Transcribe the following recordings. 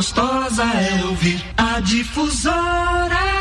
gostosa é ouvir a Difusora.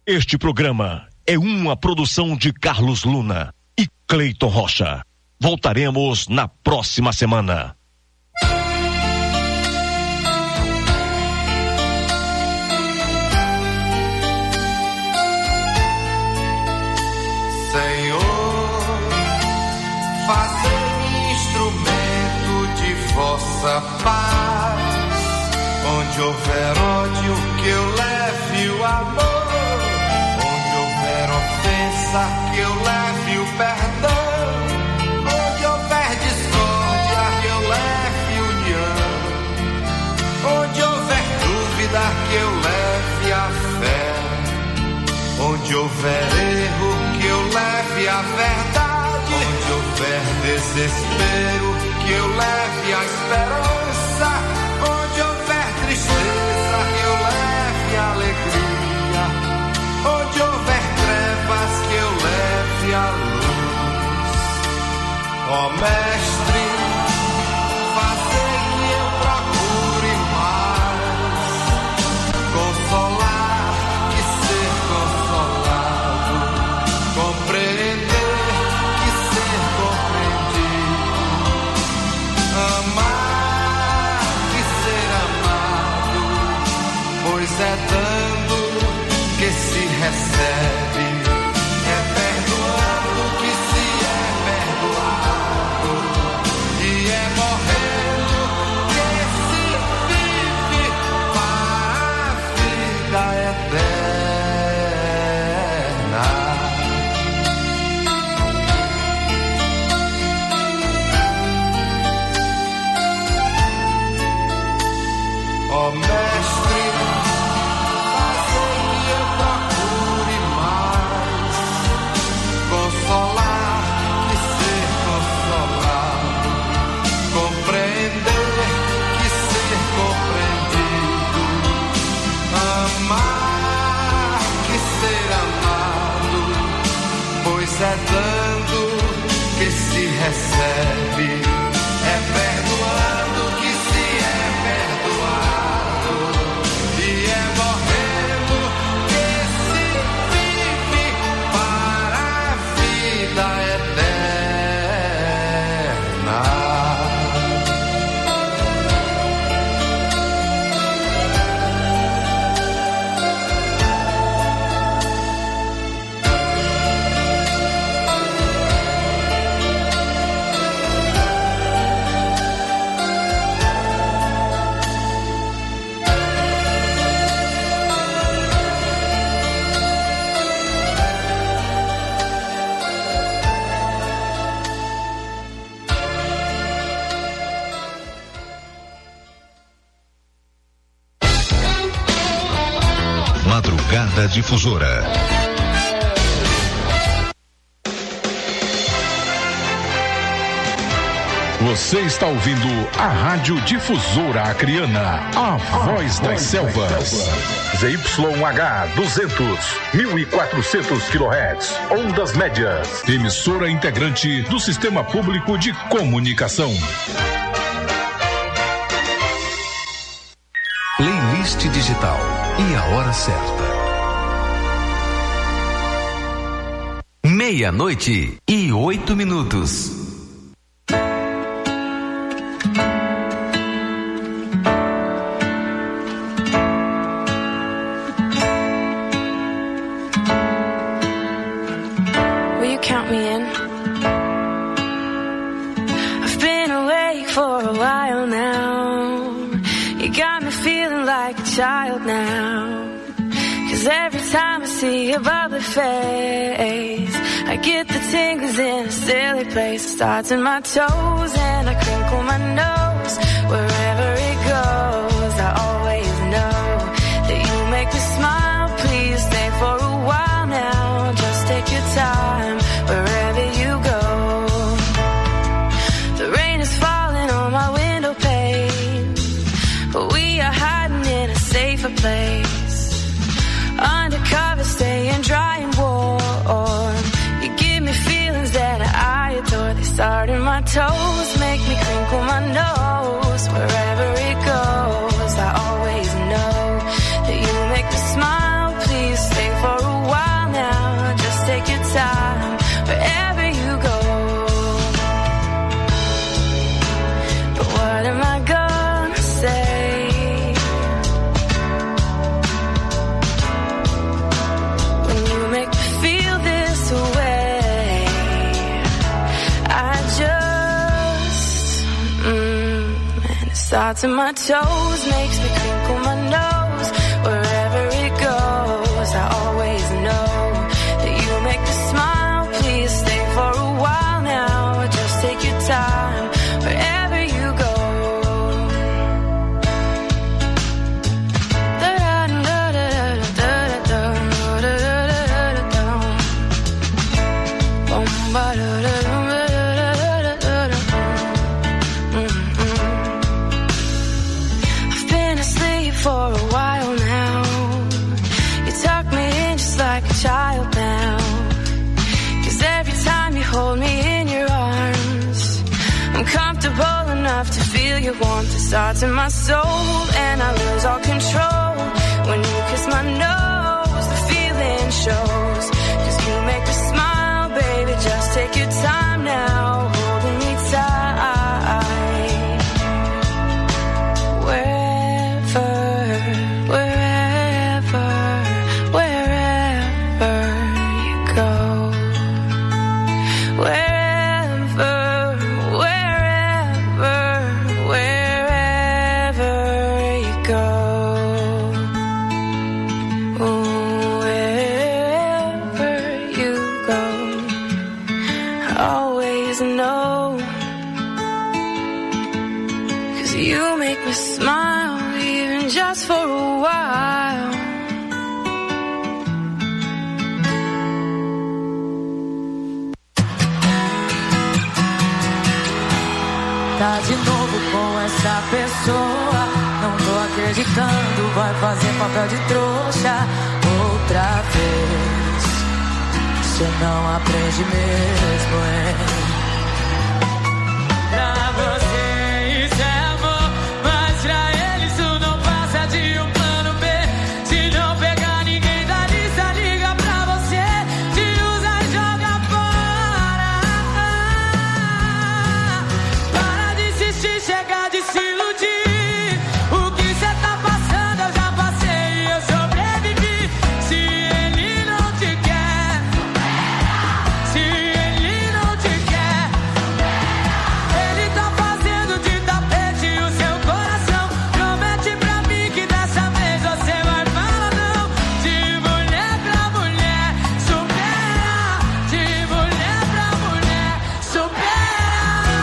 Este programa é uma produção de Carlos Luna e Cleiton Rocha. Voltaremos na próxima semana. Senhor, fazei-me instrumento de vossa paz. Onde houver ódio, que eu leve o amor. Que eu leve o perdão. Onde houver discórdia, que eu leve união. Onde houver dúvida, que eu leve a fé. Onde houver erro, que eu leve a verdade. Onde houver desespero, que eu leve a esperança. Onde houver tristeza, que eu leve a alegria. Onde houver que eu leve a luz. Ó Mestre, fazer que eu procure mais consolar que ser consolado, compreender que ser compreendido, amar que ser amado, pois é dando que se recebe. Ó Mestre, fazei que eu procure mais consolar que ser consolado, compreender que ser compreendido, amar que ser amado, pois é dando que se recebe, é perdoando que se é perdoado. E é morrendo que se vive para a vida eterna. Madrugada Difusora. Você está ouvindo a Rádio Difusora Acreana, a voz das selvas. ZYH 200, 1400 kHz, ondas médias. Emissora integrante do Sistema Público de Comunicação. Playlist digital e a hora certa. 12:08. Will you count me in? I've been awake for a while now. You got me feeling like a child now. 'Cause every time I see your bubbly face, I get the tingles in a silly place. It starts in my toes and I crinkle my nose. Wherever it goes, I always know that you make me smile. Please stay for a while now. Just take your time wherever you go. The rain is falling on my window pane, but we are hiding in a safer place. Undercover, staying dry and warm. You give me feelings that I adore. They start in my toes, make me crinkle my nose. Wherever starts in my toes, makes me crinkle my nose. Wherever it goes, I always know that you make me smile. Please stay for a while now, just take your time wherever you go. I've been asleep for a while now. You tuck me in just like a child now. 'Cause every time you hold me in your arms, I'm comfortable enough to feel your warmth. It starts in my soul and I lose all control. When you kiss my nose, the feeling shows. 'Cause you make me smile, baby, just take your time now, holding me tight. Wherever you go. Wherever you go. Wherever you go. I always know. 'Cause you make me smile, even just for a while. Tá de novo com essa pessoa, não tô acreditando, vai fazer papel de trouxa outra vez. Você não aprende mesmo, hein? Pra você isso é amor, mas pra ele isso não passa de um plano B. Se não pegar ninguém da lista, liga pra você, te usa e joga fora. Para de insistir, chega de se iludir. O que cê tá passando eu já passei e eu sobrevivi. Se ele não te quer, se ele não te quer, ele tá fazendo de tapete o seu coração. Promete pra mim que dessa vez você vai falar não. De mulher pra mulher, supera. De mulher pra mulher, supera.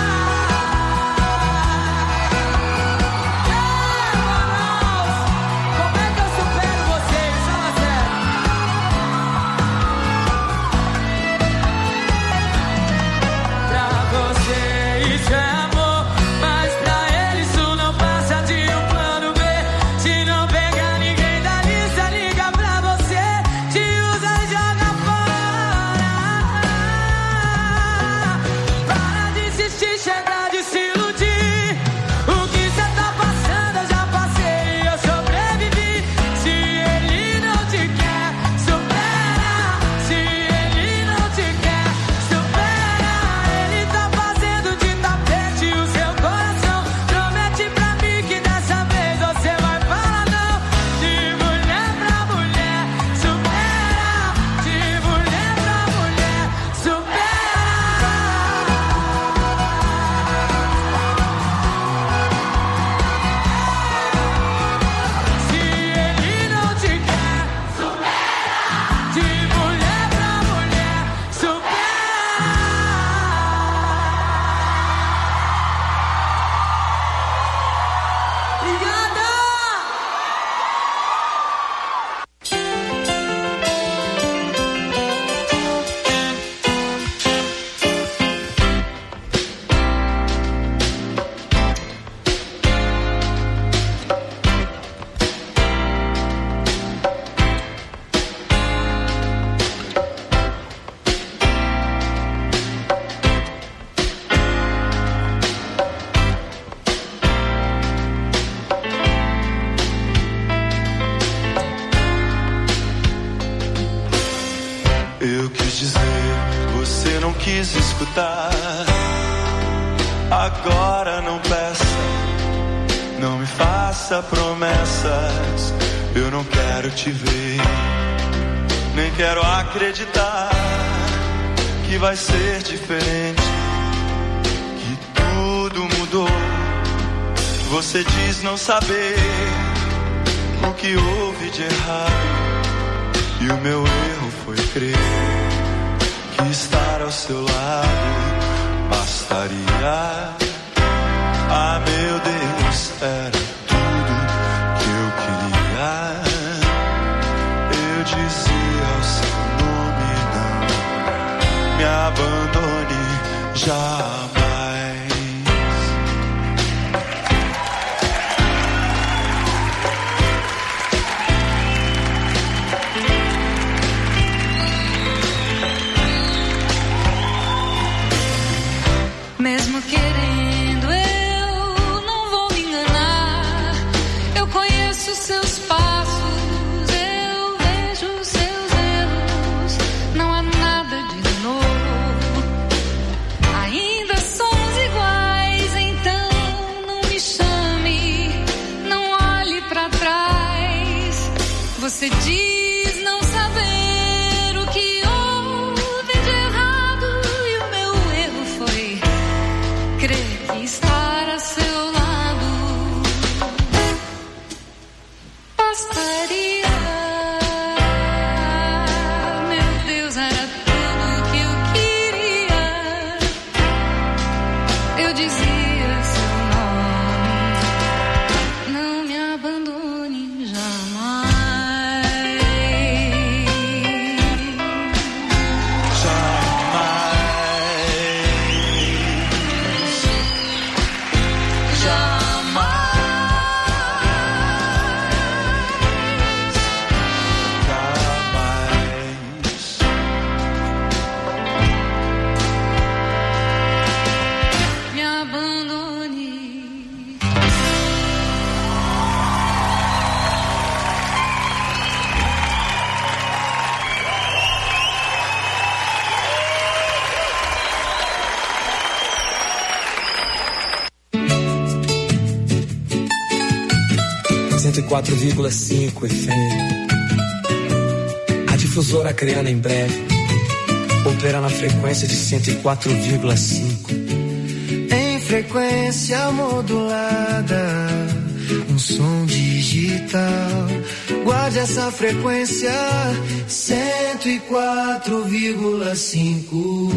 Como é que eu supero vocês? Fala sério. Pra você isso é amor, mas pra ele isso não passa de um plano B. Se não pegar ninguém da lista, liga pra você, te usa e joga fora. Para de insistir, chega de se iludir. O que cê tá passando eu já passei e eu sobrevivi. Se ele não te quer, supera. Se ele não te quer, supera. Ele tá fazendo de tapete o seu coração. Promete pra mim que dessa vez você vai falar não. De mulher pra mulher, supera. De mulher pra mulher, supera. Se ele não te quer, supera. De mulher pra mulher, supera. Obrigada! Eu quis dizer, você não quis escutar. Agora não peça, não me faça promessas. Eu não quero te ver, nem quero acreditar que vai ser diferente, que tudo mudou. Você diz não saber o que houve de errado, e o meu erro foi crer que estar ao seu lado bastaria. Ah, meu Deus, era tudo que eu queria. Eu dizia o seu nome, não me abandone jamais. Mesmo querendo, eu não vou me enganar. Eu conheço seus passos, eu vejo seus erros. Não há nada de novo. Ainda somos iguais, então não me chame, não olhe pra trás. Você diz não saber o que houve de errado, e o meu erro foi crer que estar a seu lado bastaria. Meu Deus, era tudo que eu queria. Eu dizia seu nome, não me abandone jamais. Me abandone. (104,5 FM). A Difusora Acreana em breve opera na frequência de 104,5. Em frequência modulada, um som digital. Guarde essa frequência, 104,5.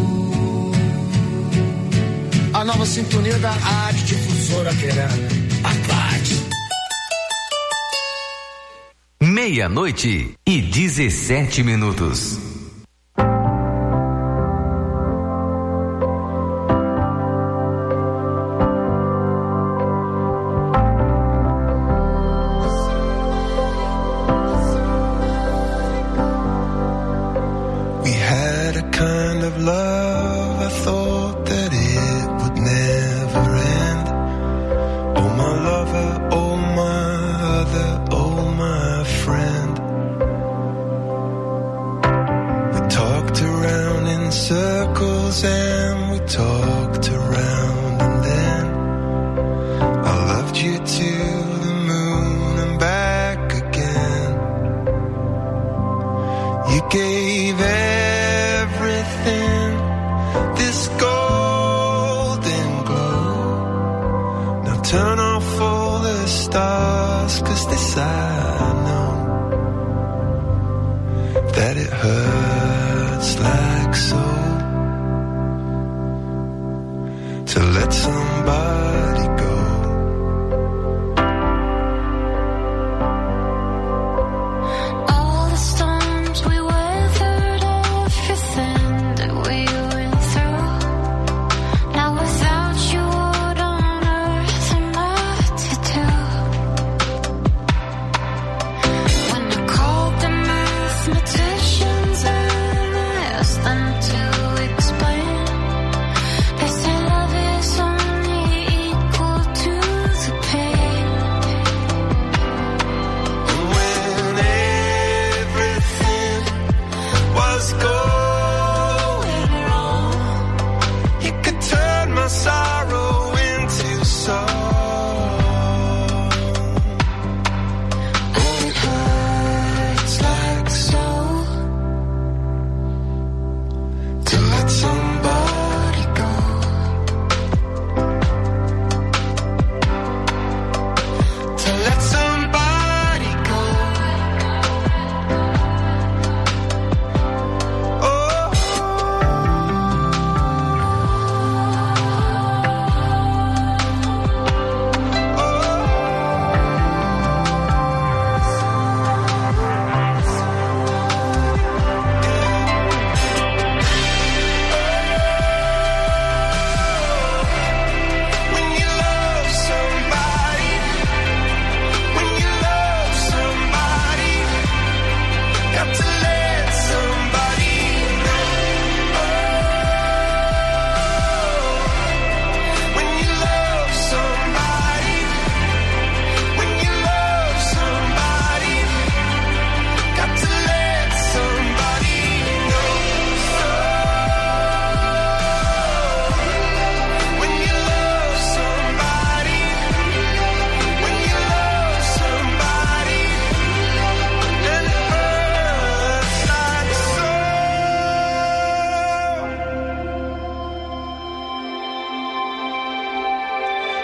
A nova sintonia da Rádio Difusora Acreana. Aguarde. 00:17. We had a kind of love, I thought that it would never end. Oh my lover, oh my other, oh my friend. We talked around in circles and we talked around, and then I loved you to the moon and back again. You gave everything this golden glow. Now turn off all the stars, 'cause this I know, that it hurts like so to let somebody go. All the storms we weathered, everything that we went through. Now without you, what on earth am I to do? When I called the mathematicians and I asked them to explain, they said love is only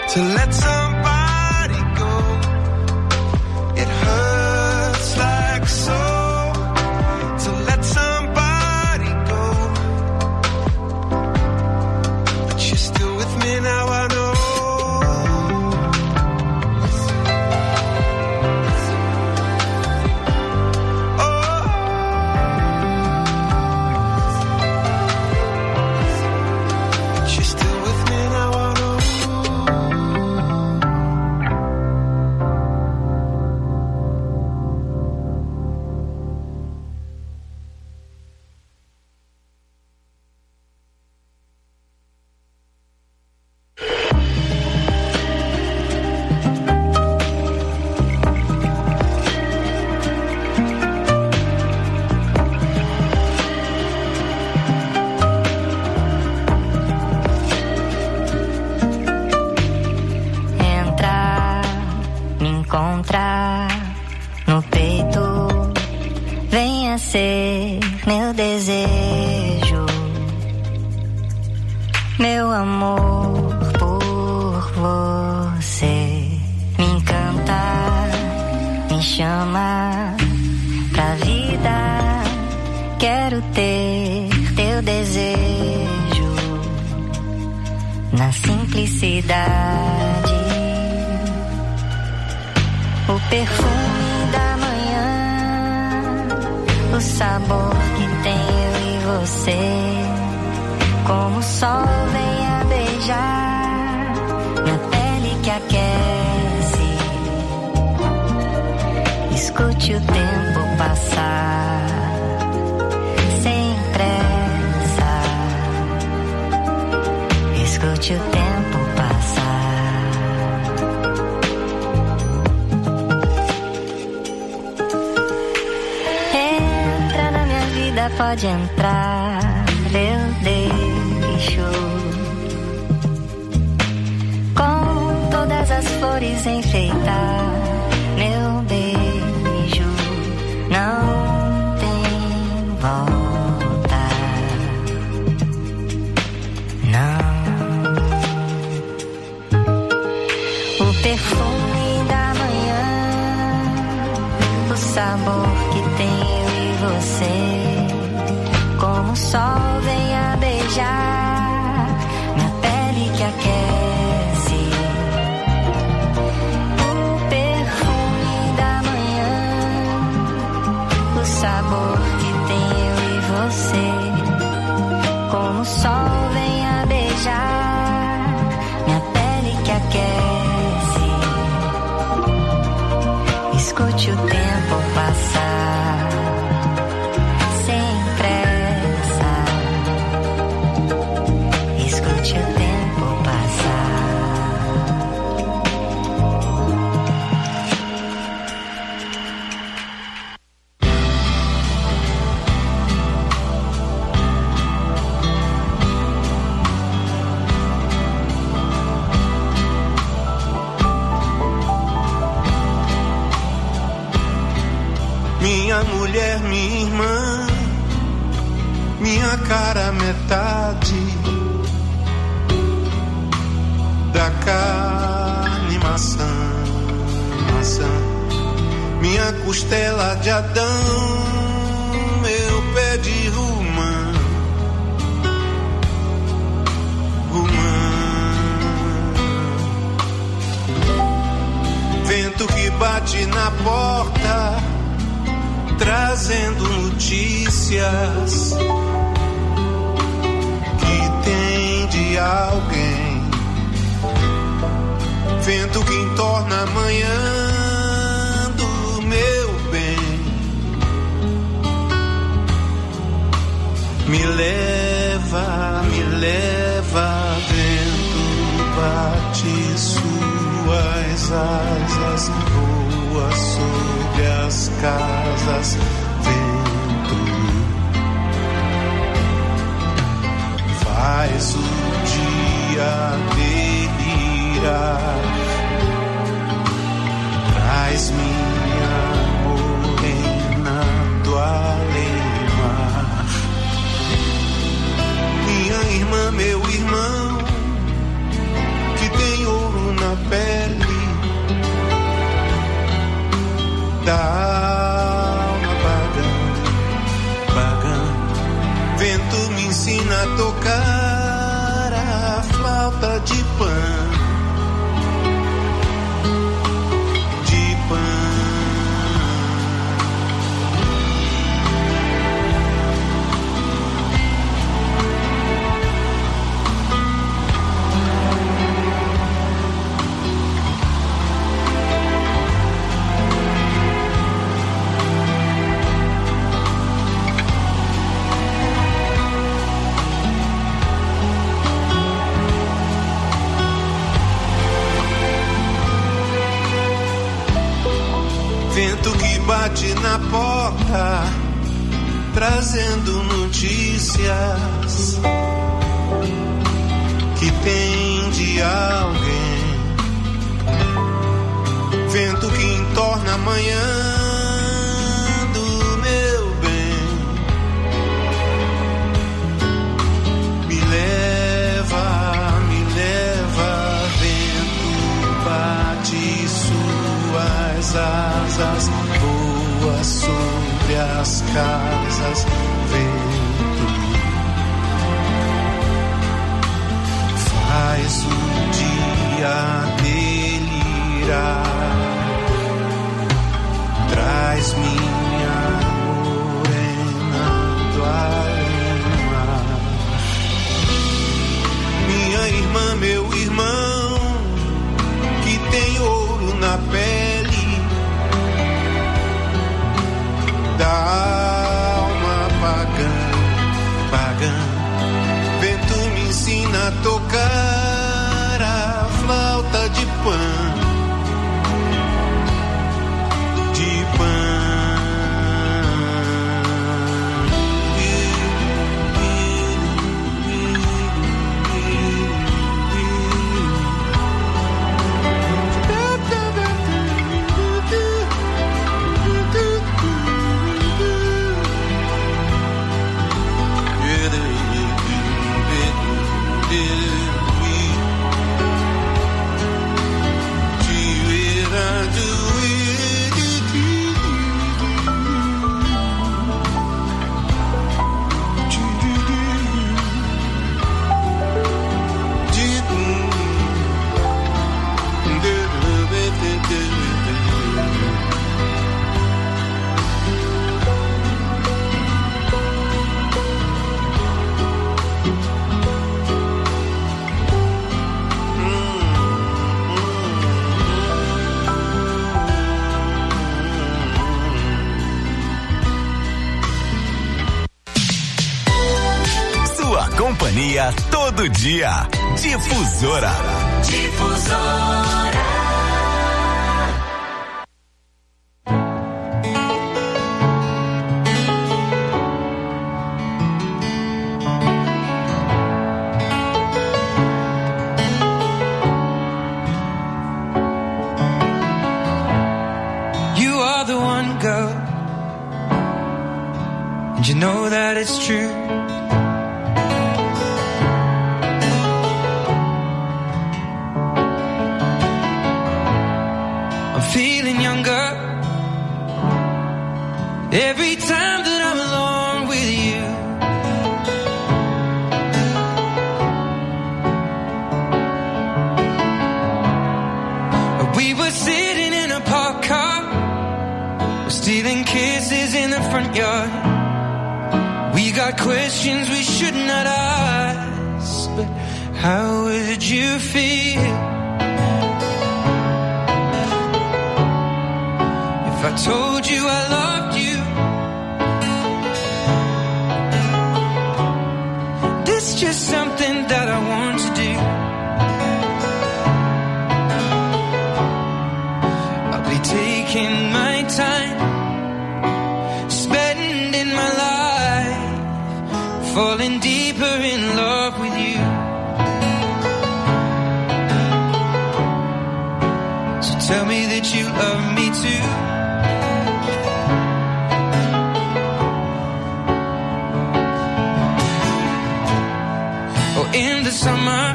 to let somebody go. It hurts like so to let somebody go. But you're still with me now, I know. No peito, venha ser meu desejo, meu amor por você. Me encanta, me chama pra vida. Quero ter teu desejo na simplicidade. O perfume da manhã, o sabor que tenho e você, como o sol vem a beijar minha pele que aquece. Escute o tempo passar sem pressa. Escute o tempo passar. Pode entrar, eu deixo com todas as flores enfeitar meu beijo. Não tem volta, não. O perfume da manhã, o sabor que tenho e você, como o sol vem a beijar minha pele que aquece. O perfume da manhã, o sabor que tenho e você, como o sol vem a beijar minha pele que aquece. Escute o tempo passar sem pressa. Escute o tempo passar. Minha mulher, minha irmã, minha cara metade da carne maçã, maçã, minha costela de Adão, meu pé de romã, romã, vento que bate na porta trazendo notícias que tem de alguém. Vento que entorna a manhã do meu bem. Me leva, vento, bate suas asas, voa sobre as casas, vento, faz o dia delirar, traz minha morena do além-mar. Minha irmã, meu irmão, que tem ouro na da alma pagã. Vento me ensina a tocar a flauta de Pan. Vento que bate na porta, trazendo notícias que tem de alguém. Vento que entorna a manhã do meu bem. Me leva, vento bate suas asas, voa sobre as casas, vento faz o dia delirar, traz minha morena do além-mar, minha irmã, meu irmão, que tem ouro na pele da alma pagã. Vento me ensina a tocar a flauta de Pan. Companhia todo dia. Difusora. Difusora. You are the one, girl, and you know that it's true. Feeling younger every time that I'm alone with you. We were sitting in a parked car, stealing kisses in the front yard. We got questions we should not ask, but how would you feel if I told you I loved you? This just something that I want to do. I'll be taking my time, spending my life, falling deeper in love with you. So tell me that you love me too. In the summer,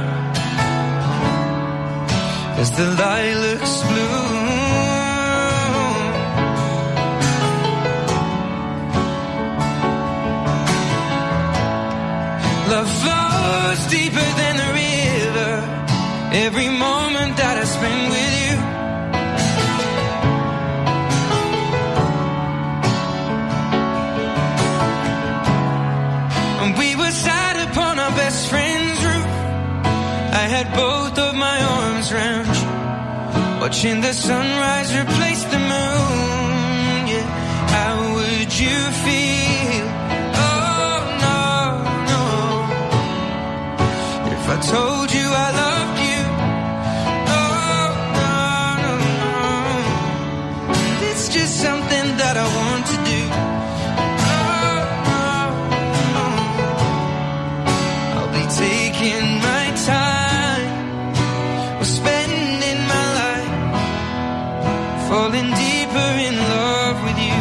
as the lilacs bloom, had both of my arms round you, watching the sunrise replace the moon. Yeah, how would you feel? Oh no, no. If I told you I loved you. Oh no, no, no. It's just something that I want to do. Taking my time, or spending my life, falling deeper in love with you.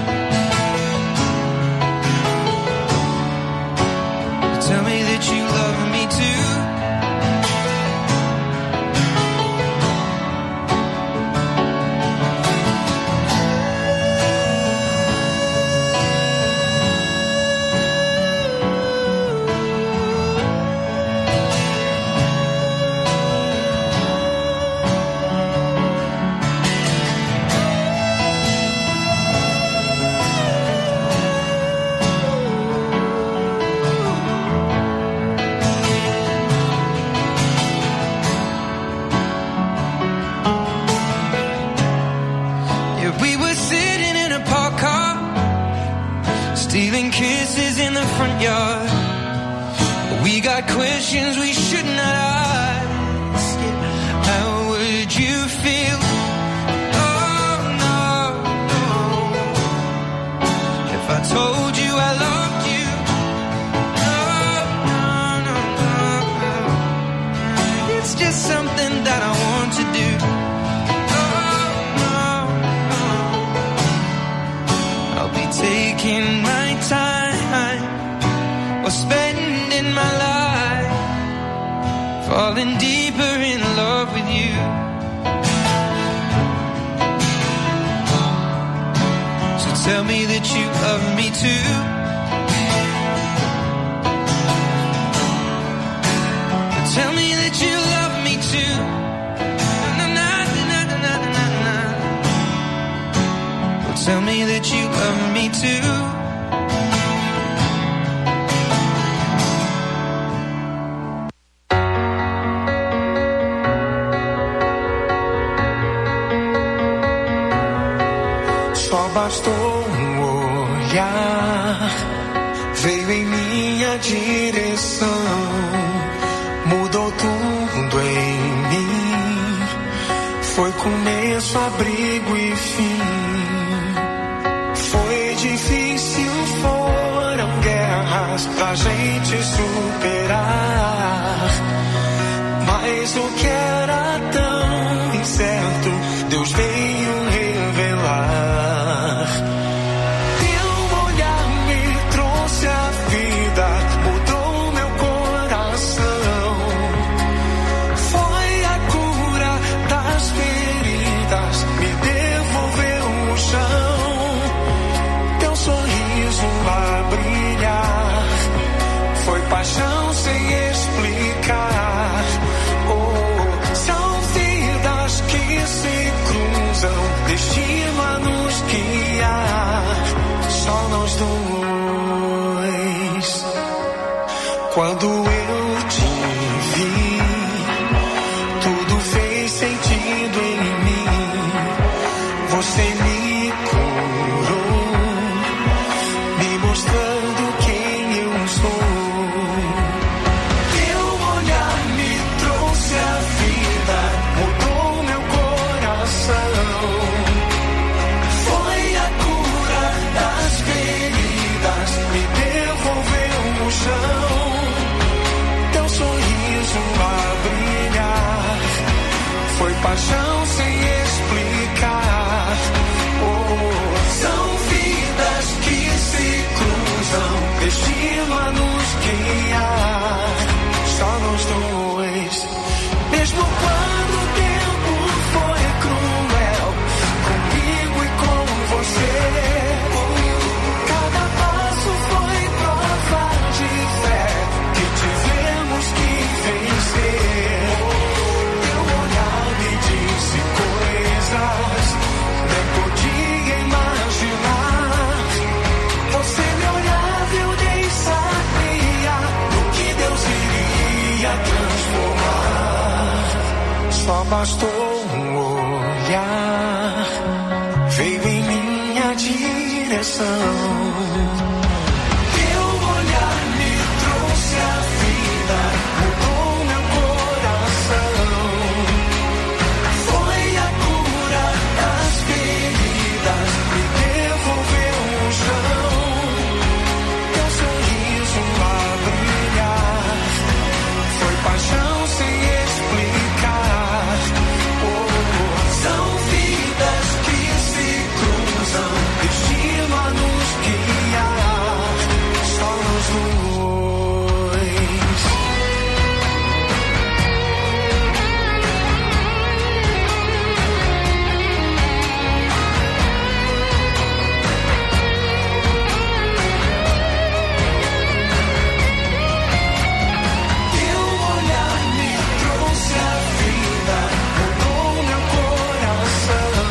Tell me that you love me too. Stealing kisses in the front yard. We got questions we should not ask. How would you feel? Oh no, no. If I told you I loved you. Oh no, no, no, no. It's just something that I want to do. Taking my time, or spending my life, falling deeper in love with you. So tell me that you love me too. Tell me that you love me too. Tell me that you love me too. Só bastou olhar, veio em minha direção, mudou tudo em mim. Foi começo, abrigo e fim. Difícil, foram guerras pra gente superar, mas o que era tão incerto, Deus veio revelar. Teu olhar me trouxe a vida, mudou meu coração. Foi a cura das feridas, me devolveu o chão. Sorriso a brilhar, foi paixão sem explicar. Oh, são vidas que se cruzam, destino a nos guiar. Só nós dois. Quando eu te vi, tudo fez sentido em mim. Você me curou, mostrando quem eu sou. Teu olhar me trouxe a vida, mudou meu coração. Foi a cura das feridas, me devolveu o chão. Teu sorriso a brilhar, foi paixão sem explicar. Oh, bastou um olhar, veio em minha direção. Teu olhar me trouxe a vida, mudou meu coração. Foi a cura das feridas, me devolveu o chão. Teu sorriso a brilhar, foi paixão sem explicar. São vidas que se cruzam, destino a nos guiar, só nós dois. Teu olhar me trouxe a vida, mudou meu coração.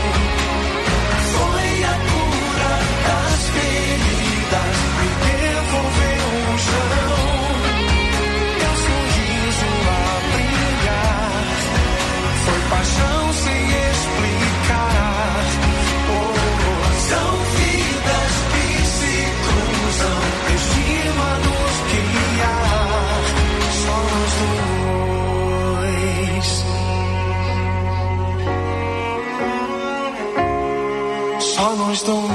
Foi a cura das feridas, me devolveu o chão. Teu sorriso a brilhar, foi paixão sem explicar. São vidas que se cruzam, destino a nos guiar, só nós dois. Só nós dois.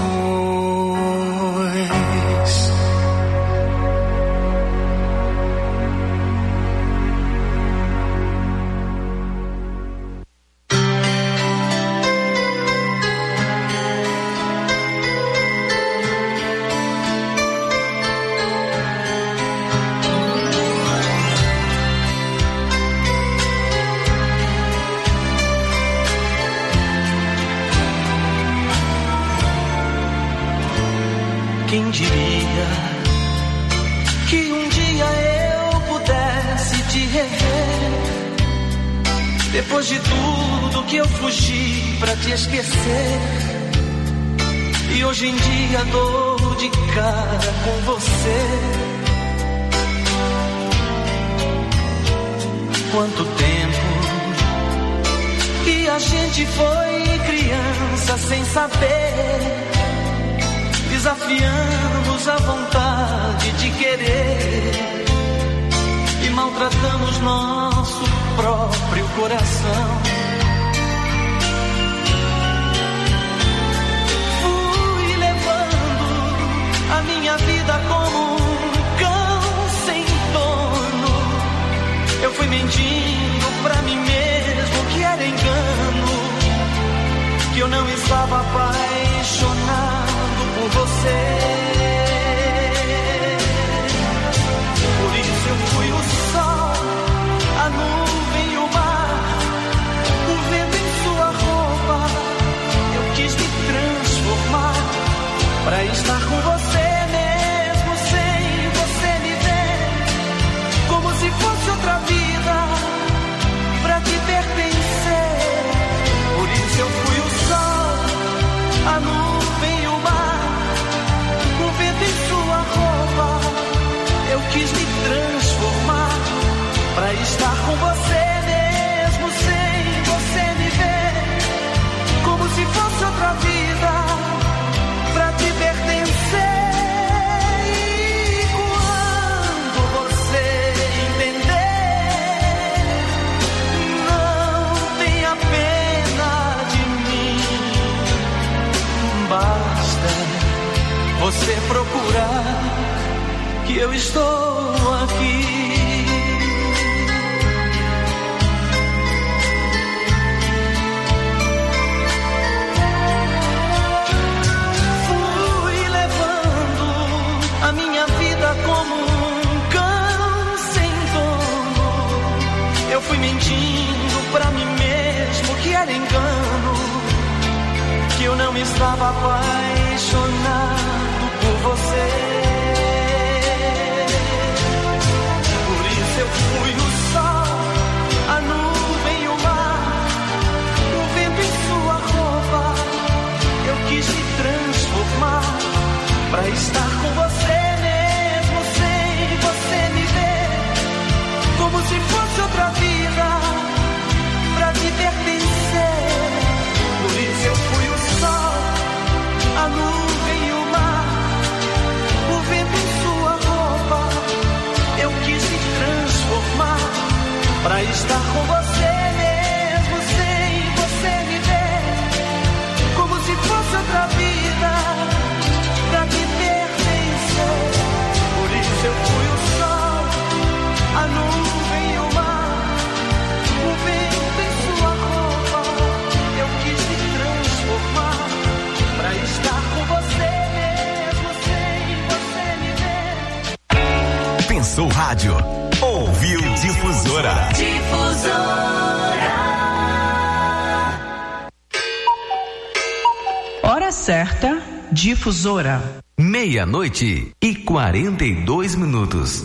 Quem diria que um dia eu pudesse te rever, depois de tudo que eu fugi pra te esquecer, e hoje em dia dou de cara com você. Quanto tempo que a gente foi criança sem saber, desafiamos a vontade de querer e maltratamos nosso próprio coração. Fui levando a minha vida como um cão sem dono. Eu fui mentindo pra mim mesmo que era engano, que eu não estava apaixonado por você. Por isso eu fui o sol, a nuvem e o mar, o vento em sua roupa. Eu quis me transformar pra estar com você mesmo sem você me ver, como se fosse outra vida pra te pertencer. Por isso eu fui o sol, a nuvem e o mar, o vento em sua roupa. Eu quis me transformar pra estar com você mesmo sem você me ver, como se fosse outra vida pra te pertencer. E quando você entender, não tenha pena de mim, basta você procurar que eu estou aqui. Fui levando a minha vida como um cão sem dono. Eu fui mentindo pra mim mesmo que era engano, que eu não estava apaixonado por você. Por isso eu fui o sol, a nuvem e o mar, o vento em sua roupa. Eu quis me transformar pra estar com você mesmo sem você me ver, como se fosse outra vida pra te seu rádio. Ouviu Difusora. Hora certa, Difusora. 12:42.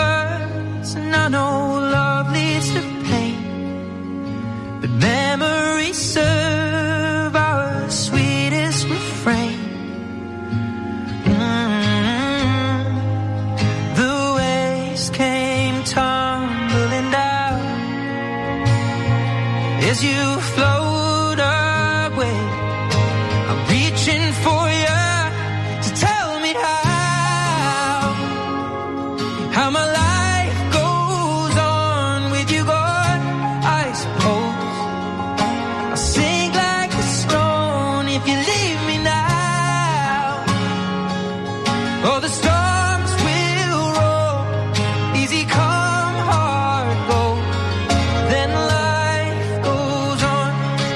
I know love leads to pain, but memory as you float away. I'm reaching for you to tell me how my life goes on with you gone. I suppose I'll sink like a stone if you leave me now. Oh, the storms will roll, easy come, hard go. Then life goes on.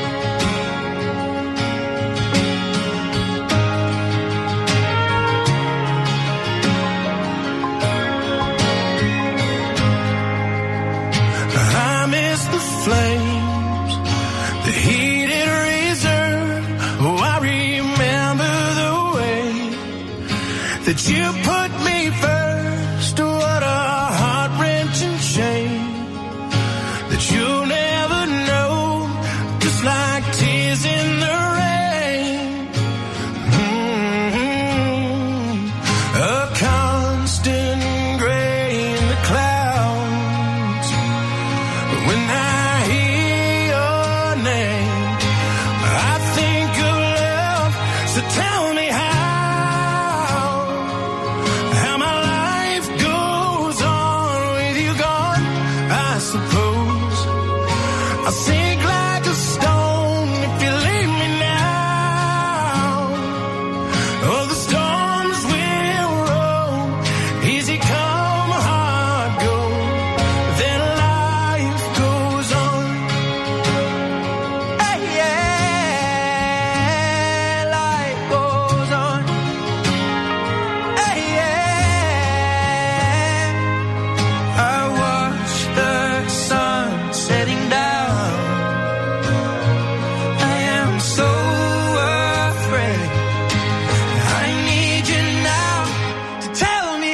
I miss the flames, the heated reserve. Oh, I remember the way that you put me first. What a heart-wrenching shame that you'll never know, just like tears in the rain. A constant gray in the clouds. When I hear your name, I think of love. So tell me how my life goes on with you gone. I suppose I'll sink like a stone if you leave me now. Oh, the storms will roll, easy come, hard go. Then life goes on. Hey, yeah, life goes on. Hey, yeah, I watch the sun setting down. I am so afraid. I need you now to tell me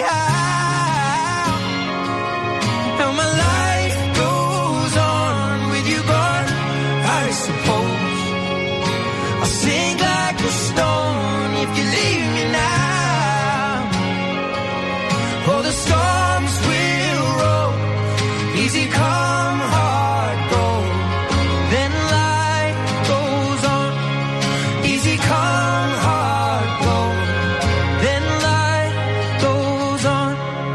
how my life goes on with you gone. I suppose I'll sink like a stone if you leave me now. Oh, the storms will roll, easy come, hard go. Then life goes on, easy come, hard go. Then life goes on.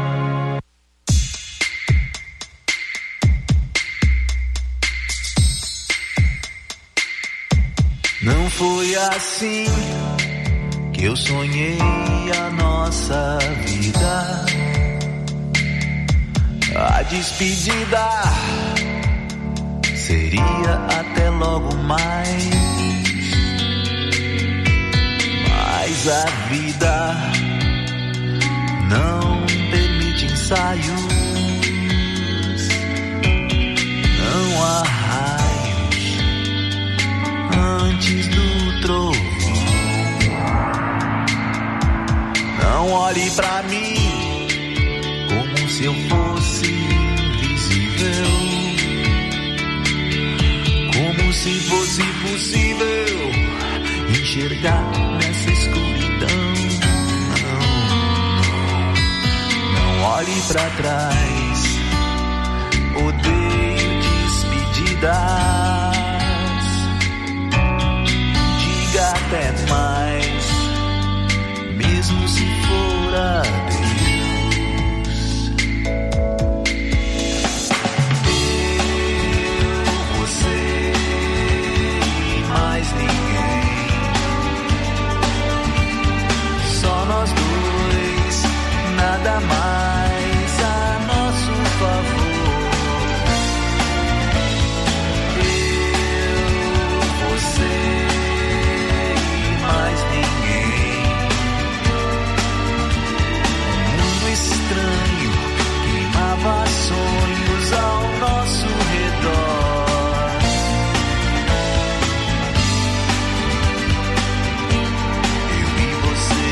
Não foi assim que eu sonhei a nossa vida. A despedida seria até logo mais. Mas a vida não permite ensaios. Não há raios antes do trovão. Não olhe pra mim como se eu fosse invisível, como se fosse possível enxergar nessa escuridão. Não olhe pra trás, odeio despedidas. Diga até mais, mesmo se for adeus. Eu, você e mais ninguém, só nós dois, nada mais a nosso favor. Eu, você e mais ninguém. Um mundo estranho queimava sonhos ao nosso redor. Eu e você.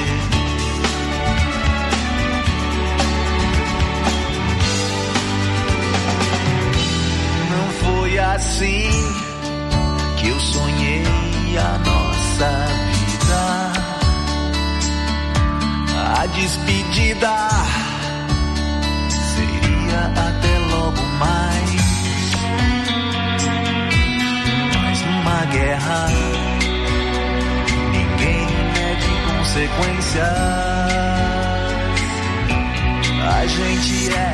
Não foi assim que eu sonhei a nossa vida. A despedida seria até logo mais. consequências. A gente é